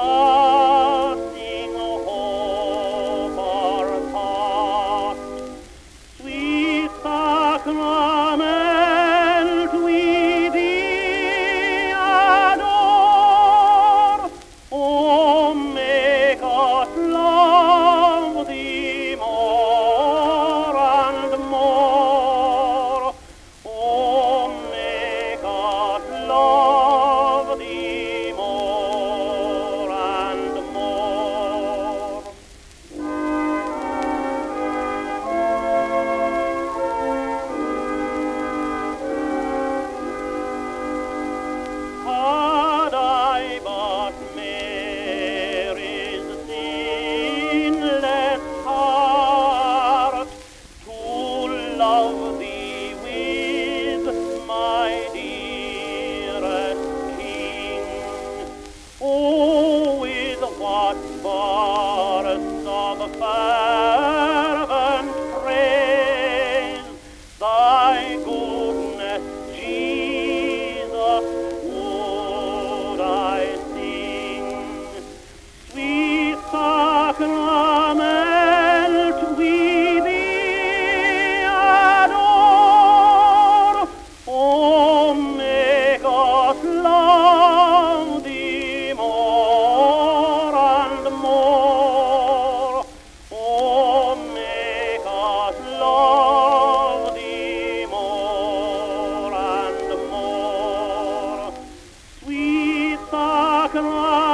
passing hope or thought. Sweet sacrament we thee adore. Oh, make us love thee more and more. Oh, make us love thee more and more. Had I but Mary's sinless heart to love thee with my dearest King, oh, with what bursts of fervent praise thy goodness, Jesus, would I sing. Sweet sacrament we thee adore. Oh, make us love thee more and more. Oh, make us love thee more and more. Sweet sacrament